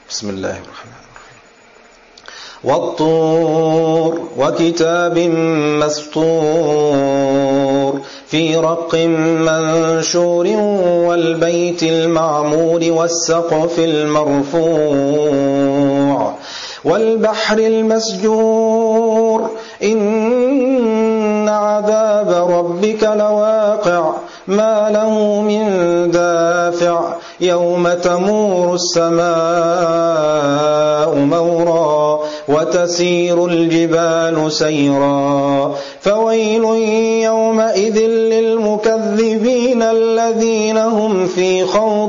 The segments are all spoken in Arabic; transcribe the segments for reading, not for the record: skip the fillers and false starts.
بسم الله الرحمن الرحيم. والطور وكتاب مسطور في رق منشور والبيت المعمور والسقف المرفوع والبحر المسجور إن عذاب ربك لواقع ما له من دافع يوم تمور السماء مورا وتسير الجبال سيرا فويل يومئذ للمكذبين الذين هم في خوض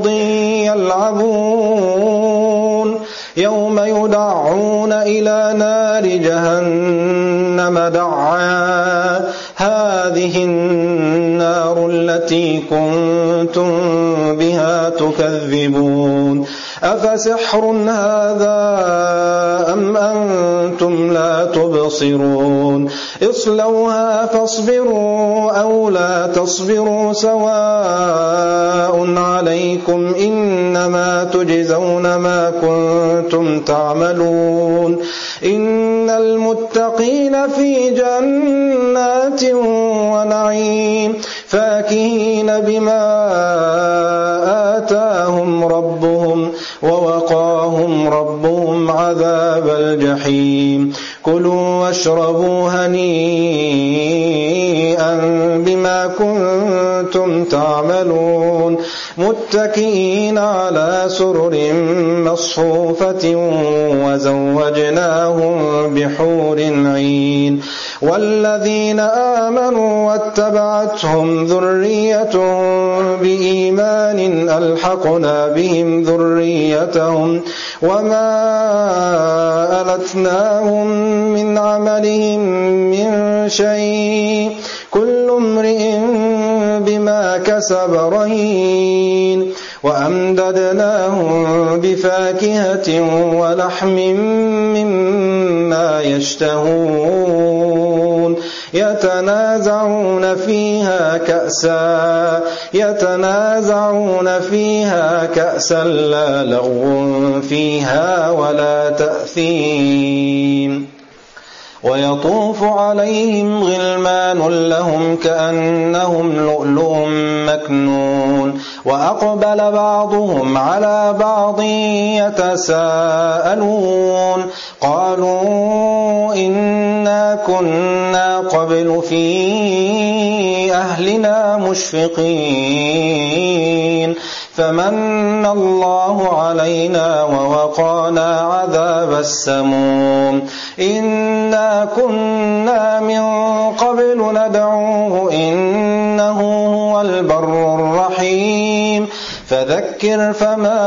يلعبون يوم يدعون إلى نار جهنم دعا هذه النار التي كنتم بها تكذبون أفسحر هذا أم أنتم لا تبصرون اصلوها فاصبروا أو لا تصبروا سواء عليكم إنما تجزون ما كنتم تعملون إن المتقين في جنات ونعيم فاكهين بما آتاهم ربهم ووقاهم ربهم عذاب الجحيم كلوا واشربوا هنيئا بما كنتم تعملون متكئين على سرر مصفوفة وزوجناهم بحور عين والذين آمنوا واتبعتهم ذريتهم بإيمان ألحقنا بهم ذريتهم وما ألتناهم من عملهم من شيء كل امرئ بما كسب رهين وأمددناهم بفاكهة ولحم مما يشتهون يتنازعون فيها كأسا لا لغو فيها ولا تأثيم ويطوف عليهم غلمان لهم كأنهم لؤلؤ مكنون وأقبل بعضهم على بعض يتساءلون قالوا إنا كنا قبل في أهلنا مشفقين فمن الله علينا ووقانا عذاب السموم إنا كنا من قبل ندعوه إنه هو البر الرحيم فذكر فما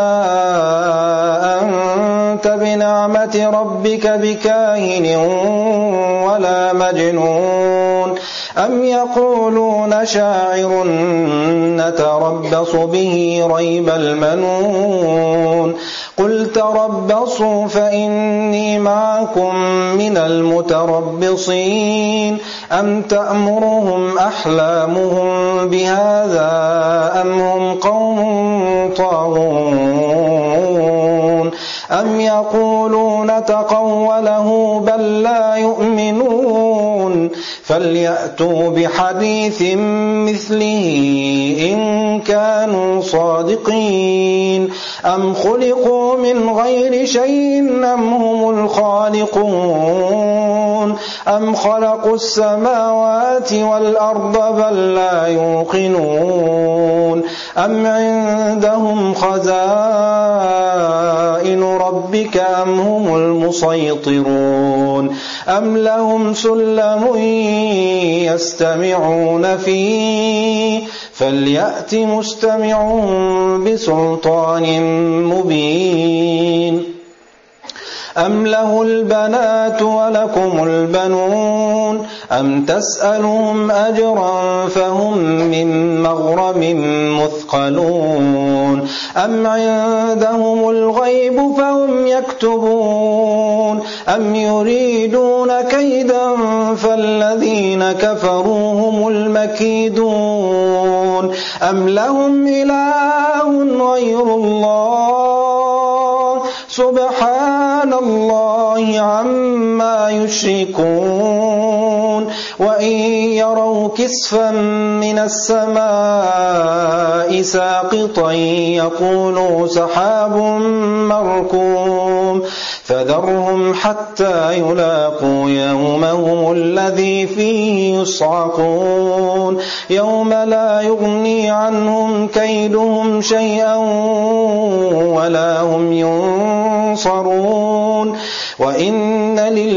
أنت بنعمة ربك بكاهن ولا مجنون أم يقولون شاعر نتربص به ريب المنون قل تربصوا فإني معكم من المتربصين أم تأمرهم أحلامهم بهذا أم هم قوم طاغون أم يقولون تقوله بل لا يؤمنون فليأتوا بحديث مثله إن كانوا صادقين أم خلقوا من غير شيء أم هم الخالقون أم خلقوا السماوات والأرض بل لا يوقنون أم عندهم خزائن ربك أم هم المسيطرون أم لهم سلم يستمعون فيه فليأت مستمعون بسلطان مبين أم له البنات ولكم البنون أم تسألهم أجرا فهم من مغرم مثقلون أم عندهم الغيب فهم يكتبون أم يريدون كيدا فالذين كفروا هم المكيدون أم لهم إله غير الله سبحان الله عما يشركون وإن يروا كسفا من السماء ساقطا يقولوا سحاب مركوم فذرهم حتى يلاقوا يومهم الذي فيه يصعقون يوم لا يغني عنهم كيدهم شيئا ولا هم ينصرون وإن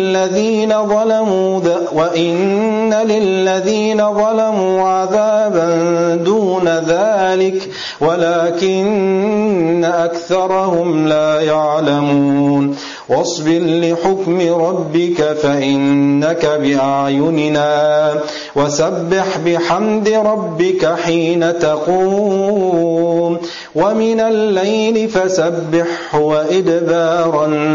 للذين ظلموا عذابا دون ذلك ولكن أكثرهم لا يعلمون واصبر لحكم ربك فإنك بأعيننا وسبح بحمد ربك حين تقوم ومن الليل فسبحه وإدبار